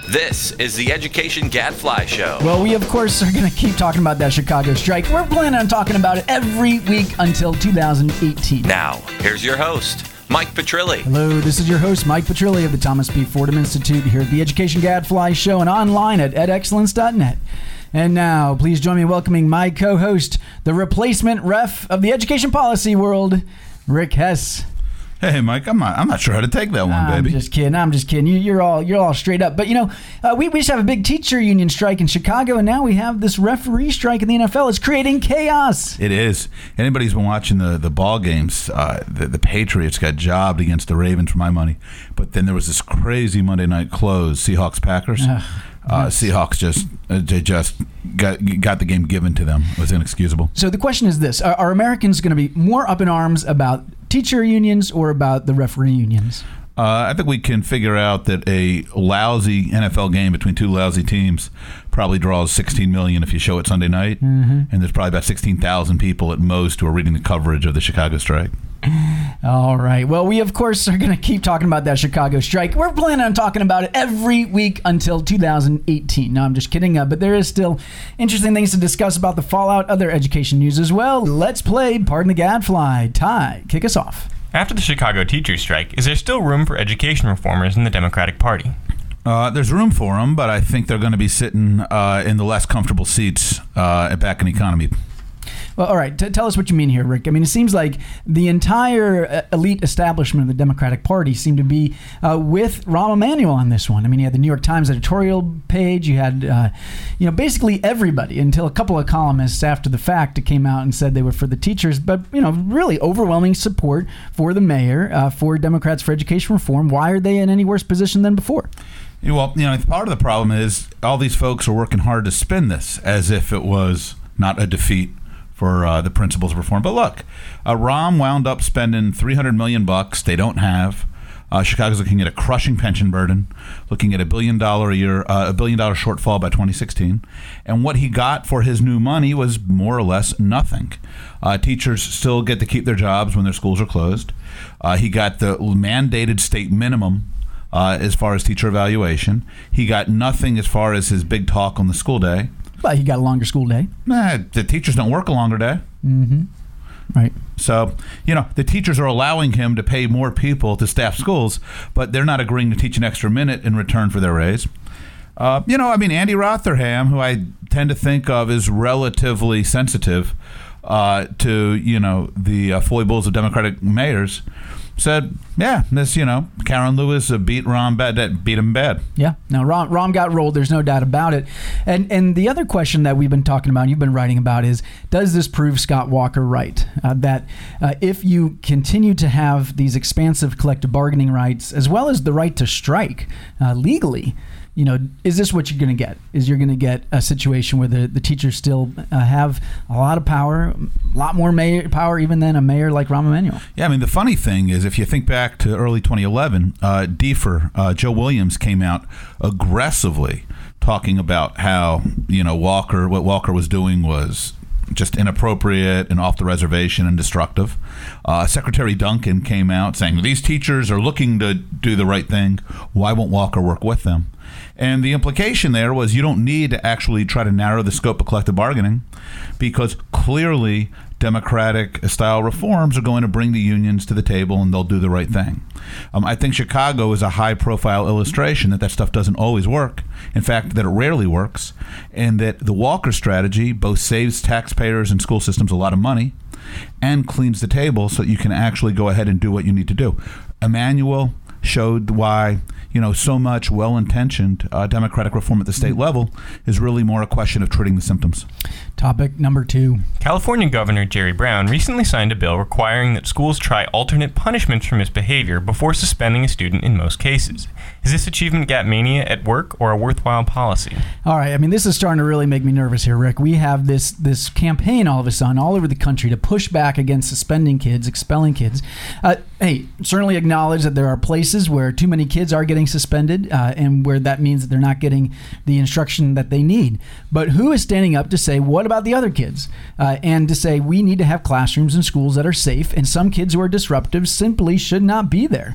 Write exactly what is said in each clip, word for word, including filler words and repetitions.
This is the Education Gadfly Show. Well, we, of course, are going to keep talking about that Chicago strike. We're planning on talking about it every week until two thousand eighteen. Now, here's your host, Mike Petrilli. Hello, this is your host, Mike Petrilli of the Thomas P. Fordham Institute here at the Education Gadfly Show and online at ed excellence dot net. And now, please join me in welcoming my co-host, the replacement ref of the education policy world, Rick Hess. Hey, Mike, I'm not, I'm not sure how to take that one, I'm baby. I'm just kidding. I'm just kidding. You, you're all you're all straight up. But, you know, uh, we, we just have a big teacher union strike in Chicago, and now we have this referee strike in the N F L. It's creating chaos. It is. Anybody who's been watching the, the ball games, uh, the, the Patriots got jobbed against the Ravens for my money. But then there was this crazy Monday night close, Seahawks-Packers. Uh, uh, Seahawks just uh, they just got, got the game given to them. It was inexcusable. So the question is this. Are, are Americans going to be more up in arms about teacher unions or about the referee unions? Uh, I think we can figure out that a lousy N F L game between two lousy teams probably draws sixteen million if you show it Sunday night. Mm-hmm. And there's probably about sixteen thousand people at most who are reading the coverage of the Chicago strike. All right. Well, we, of course, are going to keep talking about that Chicago strike. We're planning on talking about it every week until two thousand eighteen. No, I'm just kidding. Uh, but there is still interesting things to discuss about the fallout, other education news as well. Let's play Pardon the Gadfly. Ty, kick us off. After the Chicago teachers' strike, is there still room for education reformers in the Democratic Party? Uh, there's room for them, but I think they're going to be sitting uh, in the less comfortable seats uh, back in economy. Well, all right. T- tell us what you mean here, Rick. I mean, it seems like the entire uh, elite establishment of the Democratic Party seemed to be uh, with Rahm Emanuel on this one. I mean, you had the New York Times editorial page. You had, uh, you know, basically everybody until a couple of columnists after the fact came out and said they were for the teachers. But, you know, really overwhelming support for the mayor, uh, for Democrats for education reform. Why are they in any worse position than before? Well, you know, part of the problem is all these folks are working hard to spin this as if it was not a defeat for uh, the principles of reform. But look, uh, Rahm wound up spending three hundred million bucks they don't have. Uh, Chicago's looking at a crushing pension burden, looking at a billion dollar a year, uh, a billion dollar shortfall by twenty sixteen. And what he got for his new money was more or less nothing. Uh, teachers still get to keep their jobs when their schools are closed. Uh, he got the mandated state minimum uh, as far as teacher evaluation. He got nothing as far as his big talk on the school day. But he got a longer school day. Nah, the teachers don't work a longer day. Mm-hmm. Right. So, you know, the teachers are allowing him to pay more people to staff schools, but they're not agreeing to teach an extra minute in return for their raise. Uh, you know, I mean, Andy Rotherham, who I tend to think of as relatively sensitive uh, to, you know, the uh, foibles of Democratic mayors, said, yeah, this, you know, Karen Lewis uh, beat Rahm bad, beat him bad. Yeah. Now, Rahm, Rahm got rolled. There's no doubt about it. And and the other question that we've been talking about, you've been writing about, is does this prove Scott Walker right? Uh, that uh, if you continue to have these expansive collective bargaining rights, as well as the right to strike uh, legally, you know, is this what you're going to get? Is you're going to get a situation where the, the teachers still uh, have a lot of power, a lot more mayor power even than a mayor like Rahm Emanuel? Yeah, I mean, the funny thing is, if you think back to early twenty eleven, uh, D F E R, uh, Joe Williams came out aggressively talking about how, you know, Walker, what Walker was doing was just inappropriate and off the reservation and destructive. Uh, Secretary Duncan came out saying, these teachers are looking to do the right thing. Why won't Walker work with them? And the implication there was you don't need to actually try to narrow the scope of collective bargaining, because clearly Democratic-style reforms are going to bring the unions to the table and they'll do the right thing. Um, I think Chicago is a high-profile illustration that that stuff doesn't always work. In fact, that it rarely works, and that the Walker strategy both saves taxpayers and school systems a lot of money and cleans the table so that you can actually go ahead and do what you need to do. Emanuel showed why, you know, so much well-intentioned uh, democratic reform at the state level is really more a question of treating the symptoms. Topic number two. California Governor Jerry Brown recently signed a bill requiring that schools try alternate punishments for misbehavior before suspending a student in most cases. Is this achievement gap mania at work or a worthwhile policy? All right. I mean, this is starting to really make me nervous here, Rick. We have this this campaign all of a sudden all over the country to push back against suspending kids, expelling kids. Uh, hey, certainly acknowledge that there are places where too many kids are getting suspended uh, and where that means that they're not getting the instruction that they need. But who is standing up to say, what about the other kids? Uh, and to say we need to have classrooms and schools that are safe, and some kids who are disruptive simply should not be there.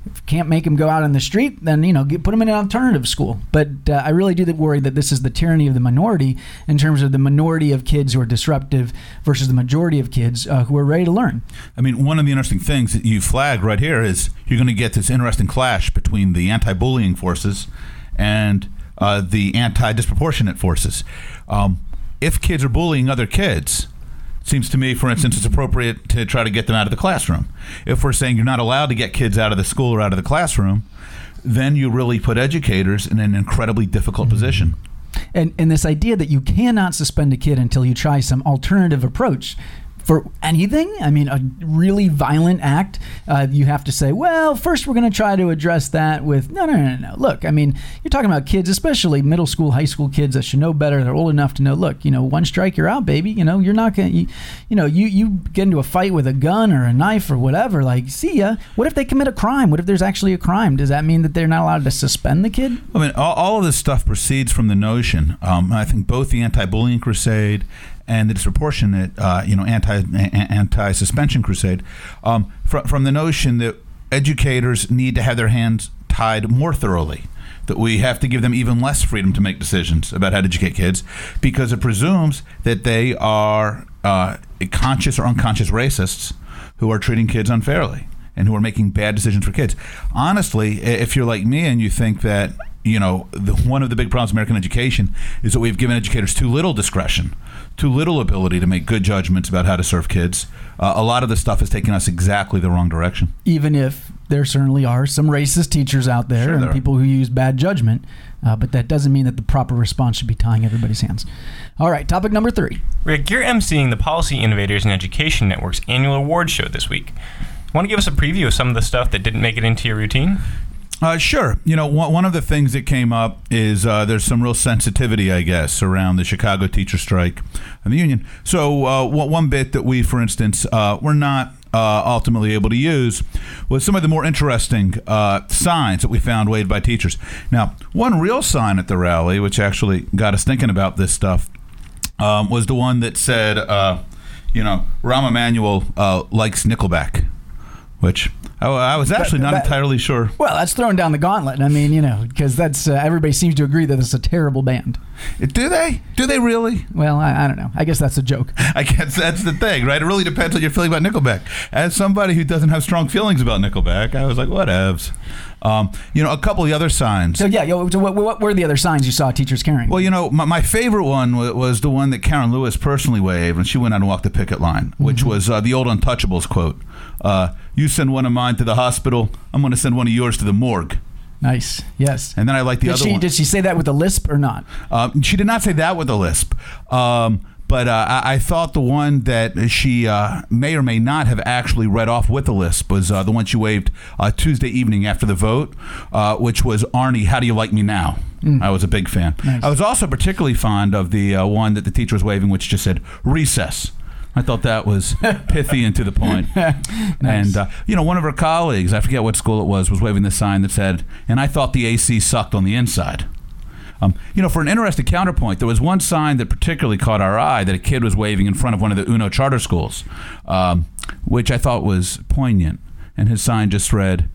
If you can't make them go out on the street, then, you know, get, put them in an alternative school. But uh, I really do worry that this is the tyranny of the minority in terms of the minority of kids who are disruptive versus the majority of kids uh, who are ready to learn. I mean, one of the interesting things that you flagged right here is you're going to get this interesting clash between the anti-bullying forces and uh, the anti-disproportionate forces. Um, if kids are bullying other kids, seems to me, for instance, it's appropriate to try to get them out of the classroom. If we're saying you're not allowed to get kids out of the school or out of the classroom, then you really put educators in an incredibly difficult mm-hmm. position. And, and this idea that you cannot suspend a kid until you try some alternative approach for anything, I mean, a really violent act, uh, you have to say, well, first we're going to try to address that with, no, no, no, no. Look, I mean, you're talking about kids, especially middle school, high school kids that should know better. They're old enough to know, look, you know, one strike, you're out, baby. You know, you're not going to, you, you know, you, you get into a fight with a gun or a knife or whatever, like, see ya. What if they commit a crime? What if there's actually a crime? Does that mean that they're not allowed to suspend the kid? I mean, all, all of this stuff proceeds from the notion, um, I think both the anti-bullying crusade and the disproportionate, uh, you know, anti anti-suspension crusade, um, fr- from the notion that educators need to have their hands tied more thoroughly, that we have to give them even less freedom to make decisions about how to educate kids, because it presumes that they are uh, conscious or unconscious racists who are treating kids unfairly and who are making bad decisions for kids. Honestly, if you're like me and you think that, you know, the, one of the big problems with American education is that we've given educators too little discretion, too little ability to make good judgments about how to serve kids. Uh, a lot of this stuff is taking us exactly the wrong direction. Even if there certainly are some racist teachers out there Sure and there people who use bad judgment, uh, but that doesn't mean that the proper response should be tying everybody's hands. All right, topic number three. Rick, you're emceeing the Policy Innovators in Education Network's annual awards show this week. Want to give us a preview of some of the stuff that didn't make it into your routine? Uh, sure. You know, one, one of the things that came up is uh, there's some real sensitivity, I guess, around the Chicago teacher strike and the union. So uh, one bit that we, for instance, uh, were not uh, ultimately able to use was some of the more interesting uh, signs that we found waved by teachers. Now, one real sign at the rally, which actually got us thinking about this stuff, um, was the one that said, uh, you know, Rahm Emanuel uh, likes Nickelback, which I, I was actually not that, entirely sure. Well, that's throwing down the gauntlet. I mean, you know, because that's uh, everybody seems to agree that it's a terrible band. Do they? Do they really? Well, I, I don't know. I guess that's a joke. I guess that's the thing, right? It really depends on your feeling about Nickelback. As somebody who doesn't have strong feelings about Nickelback, I was like, whatevs. Um, you know, a couple of the other signs. So, yeah, so what, what were the other signs you saw teachers carrying? Well, you know, my, my favorite one was, was the one that Karen Lewis personally waved when she went out and walked the picket line, which mm-hmm. was uh, the old Untouchables quote. Uh, you send one of mine to the hospital, I'm going to send one of yours to the morgue. Nice. Yes. And then I like the did other she, one. Did she say that with a lisp or not? Um, she did not say that with a lisp. Um, but uh, I, I thought the one that she uh, may or may not have actually read off with a lisp was uh, the one she waved uh, Tuesday evening after the vote, uh, which was, Arnie, how do you like me now? Mm. I was a big fan. Nice. I was also particularly fond of the uh, one that the teacher was waving, which just said, recess. I thought that was pithy and to the point. Nice. And, uh, you know, one of her colleagues, I forget what school it was, was waving the sign that said, and I thought the A C sucked on the inside. Um, you know, for an interesting counterpoint, there was one sign that particularly caught our eye that a kid was waving in front of one of the UNO charter schools, um, which I thought was poignant. And his sign just read,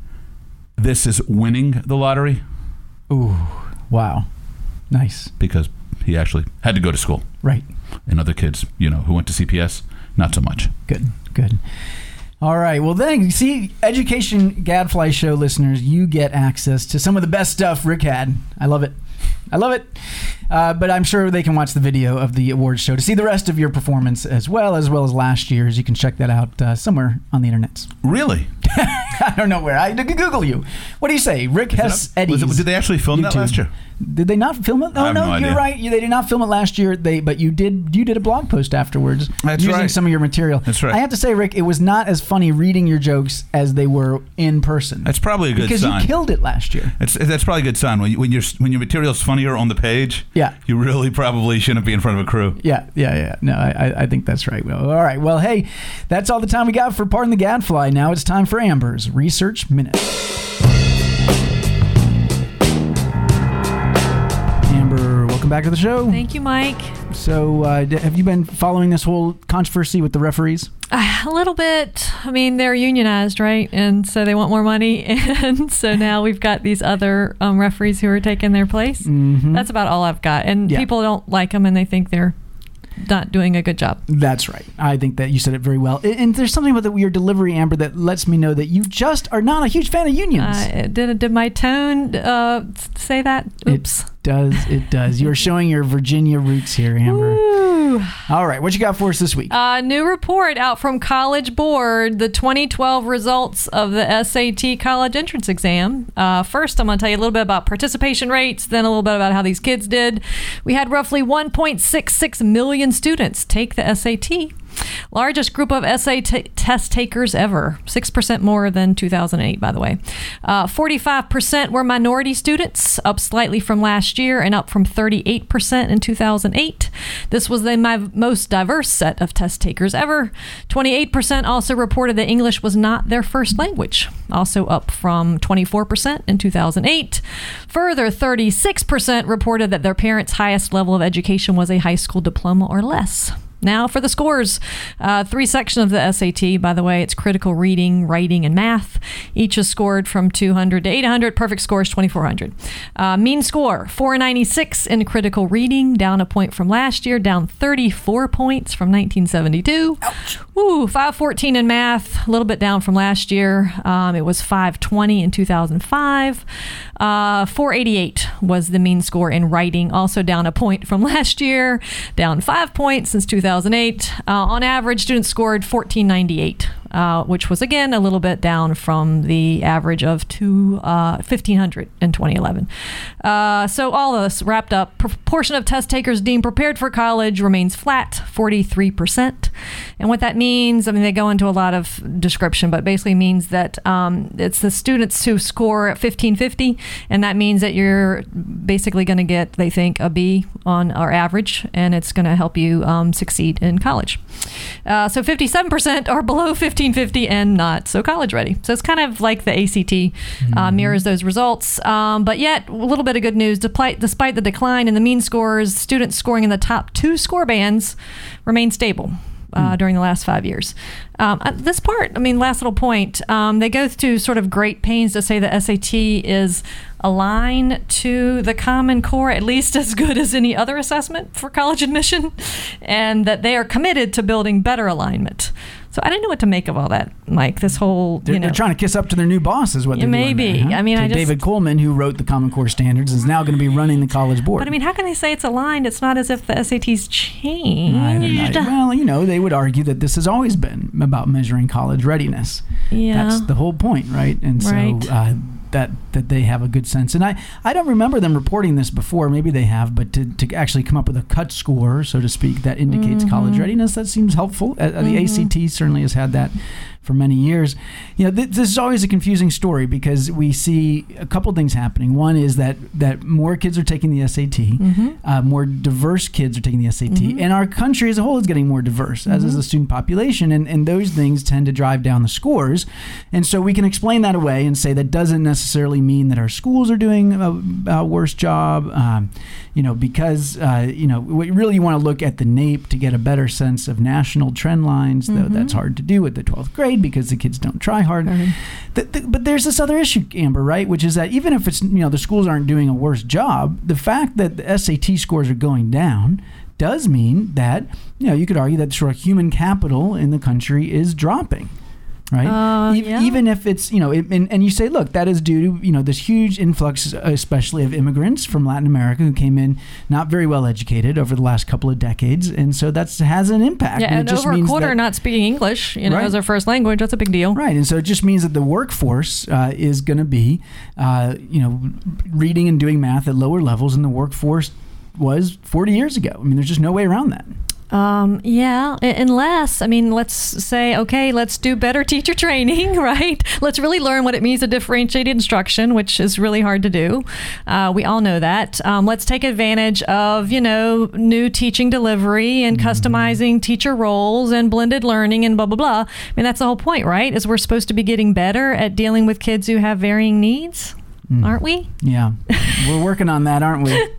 this is winning the lottery. Ooh, wow. Nice. Because he actually had to go to school. Right. And other kids, you know, who went to C P S, not so much. Good, good. All right. Well, then, you see, Education Gadfly Show listeners, you get access to some of the best stuff Rick had. I love it. I love it. Uh, but I'm sure they can watch the video of the awards show to see the rest of your performance as well, as well as last year's. You can check that out uh, somewhere on the internet. Really? I don't know where. I could Google you. What do you say? Rick Hess Eddie's. Did they actually film YouTube. that last year? Did they not film it? Oh, I have no, no you're idea. right. They did not film it last year. They, but you did. You did a blog post afterwards That's using right. some of your material. That's right. I have to say, Rick, it was not as funny reading your jokes as they were in person. That's probably a good because sign. Because you killed it last year. It's, that's probably a good sign. When, you, when, your when your material's funnier on the page, yeah. you really probably shouldn't be in front of a crew. Yeah, yeah, yeah. No, I, I think that's right. Well, all right. Well, hey, that's all the time we got for Pardon the Gadfly. Now it's time for Amber's Research Minute. Amber, welcome back to the show. Thank you, Mike. So, uh, d- have you been following this whole controversy with the referees? Uh, a little bit. I mean, they're unionized, right? And so they want more money. And so now we've got these other um, referees who are taking their place. Mm-hmm. That's about all I've got. And Yeah. people don't like them and they think they're not doing a good job. That's right. I think that you said it very well. And, and there's something about your delivery, Amber, that lets me know that you just are not a huge fan of unions. Uh, did, did my tone uh, say that? Oops. It does. It does. You're showing your Virginia roots here, Amber. Woo. All right. What you got for us this week? A new report out from College Board, the twenty twelve results of the S A T college entrance exam. Uh, first, I'm going to tell you a little bit about participation rates, then a little bit about how these kids did. We had roughly one point six six million students take the S A T. Largest group of S A T test takers ever, six percent more than two thousand eight, by the way. Uh, forty-five percent were minority students, up slightly from last year and up from thirty-eight percent in two thousand eight. This was the my most diverse set of test takers ever. twenty-eight percent also reported that English was not their first language, also up from twenty-four percent in two thousand eight. Further, thirty-six percent reported that their parents' highest level of education was a high school diploma or less. Now for the scores. Uh, three sections of the S A T, by the way. It's critical reading, writing, and math. Each is scored from two hundred to eight hundred. Perfect score is twenty-four hundred. Uh, mean score, four ninety-six in critical reading, down a point from last year, down thirty-four points from nineteen seventy-two. Ouch. Woo, five fourteen in math, a little bit down from last year. Um, it was five twenty in two thousand five. Uh, four eighty-eight was the mean score in writing, also down a point from last year, down five points since two thousand eight. Uh, on average, students scored fourteen ninety-eight, uh, which was again a little bit down from the average of two, uh, fifteen hundred in twenty eleven. Uh, so all of this wrapped up. Proportion of test takers deemed prepared for college remains flat, forty-three percent. And what that means, I mean, they go into a lot of description, but basically means that um, it's the students who score at fifteen fifty, and that means that you're basically going to get, they think, a B on our average, and it's going to help you um, succeed in college. Uh, so fifty-seven percent are below fifteen fifty and not so college ready. So it's kind of like the A C T uh, mm-hmm. mirrors those results. Um, but yet, a little bit of good news. Despite, despite the decline in the mean scores, students scoring in the top two score bands remain stable. Uh, during the last five years. Um, this part, I mean, last little point, um, they go through sort of great pains to say that S A T is aligned to the Common Core, at least as good as any other assessment for college admission, and that they are committed to building better alignment. So I didn't know what to make of all that, Mike. This whole, they're, you know, they're trying to kiss up to their new boss, is what they're maybe. doing. Maybe. Huh? I mean, to I just, David Coleman, who wrote the Common Core standards, is now going to be running the College Board. But I mean, how can they say it's aligned? It's not as if the S A T's changed. I don't know. Well, you know, they would argue that this has always been about measuring college readiness. Yeah, that's the whole point, right? And right. so uh, that that they have a good sense. And I, I don't remember them reporting this before. Maybe they have, but to, to actually come up with a cut score, so to speak, that indicates mm-hmm. college readiness, that seems helpful. Uh, mm-hmm. The A C T certainly has had that for many years. You know, th- this is always a confusing story because we see a couple things happening. One is that that more kids are taking the S A T, mm-hmm. uh, more diverse kids are taking the S A T, mm-hmm. and our country as a whole is getting more diverse, mm-hmm. as is the student population, and, and those things tend to drive down the scores. And so we can explain that away and say that doesn't necessarily mean that our schools are doing a, a worse job, um, you know, because, uh, you know, we really want to look at the NAEP to get a better sense of national trend lines, mm-hmm. though that's hard to do at the twelfth grade because the kids don't try hard. Mm-hmm. The, the, but there's this other issue, Amber, right, which is that even if it's, you know, the schools aren't doing a worse job, the fact that the S A T scores are going down does mean that, you know, you could argue that sort of human capital in the country is dropping. Right. Uh, e- yeah. Even if it's, you know, it, and, and you say, look, that is due to, you know, this huge influx, especially of immigrants from Latin America who came in not very well educated over the last couple of decades. And so that has an impact. Yeah, and, and it just over a means quarter that, not speaking English, you know, right. as their first language. That's a big deal. Right. And so it just means that the workforce uh, is going to be, uh, you know, reading and doing math at lower levels than the workforce was forty years ago. I mean, there's just no way around that. Um, yeah, unless, I mean, let's say, okay, let's do better teacher training, right? Let's really learn what it means to differentiate instruction, which is really hard to do. Uh, we all know that. Um, let's take advantage of, you know, new teaching delivery and mm-hmm. customizing teacher roles and blended learning and blah, blah, blah. I mean, that's the whole point, right? Is we're supposed to be getting better at dealing with kids who have varying needs. Mm. Aren't we? Yeah. We're working on that, aren't we?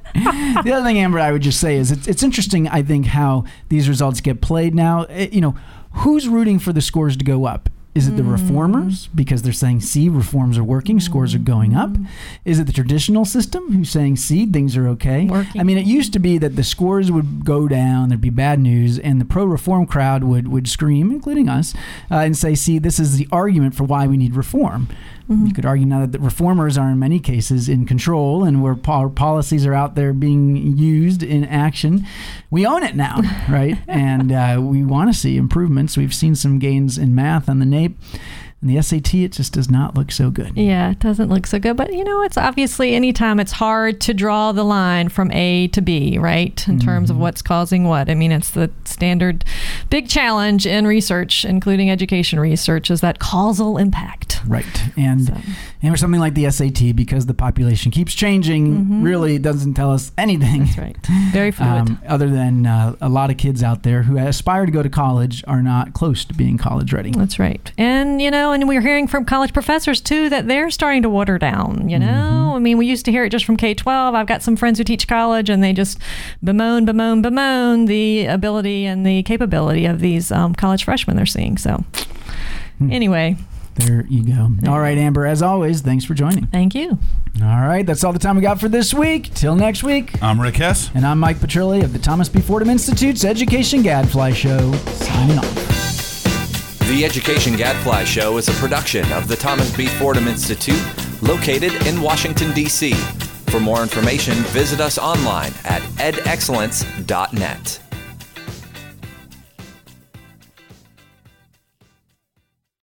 The other thing, Amber, I would just say is it's, it's interesting, I think, how these results get played now. It, you know, who's rooting for the scores to go up? Is it the reformers because they're saying, see, reforms are working, scores are going up? Is it the traditional system who's saying, see, things are okay? Working. I mean, it used to be that the scores would go down, there'd be bad news, and the pro-reform crowd would, would scream, including us, uh, and say, see, this is the argument for why we need reform. Mm-hmm. You could argue now that the reformers are in many cases in control and where po- policies are out there being used in action. We own it now, right? And uh, we want to see improvements. We've seen some gains in math on the N A P. And the S A T, it just does not look so good. Yeah, it doesn't look so good. But, you know, it's obviously anytime it's hard to draw the line from A to B, right, in mm-hmm. terms of what's causing what. I mean, it's the standard big challenge in research, including education research, is that causal impact. Right. And, so. and for something like the S A T, because the population keeps changing, mm-hmm. really doesn't tell us anything. That's right. Very fluid. Um, other than uh, a lot of kids out there who aspire to go to college are not close to being college ready. That's right. And, you know, and we're hearing from college professors, too, that they're starting to water down, you know? Mm-hmm. I mean, we used to hear it just from K twelve. I've got some friends who teach college, and they just bemoan, bemoan, bemoan the ability and the capability of these um, college freshmen they're seeing. So, hmm. anyway. There you go. All right, Amber, as always, thanks for joining. Thank you. All right, that's all the time we got for this week. Till next week. I'm Rick Hess. And I'm Mike Petrilli of the Thomas B. Fordham Institute's Education Gadfly Show, signing off. The Education Gadfly Show is a production of the Thomas B. Fordham Institute, located in Washington, D C For more information, visit us online at ed excellence dot net.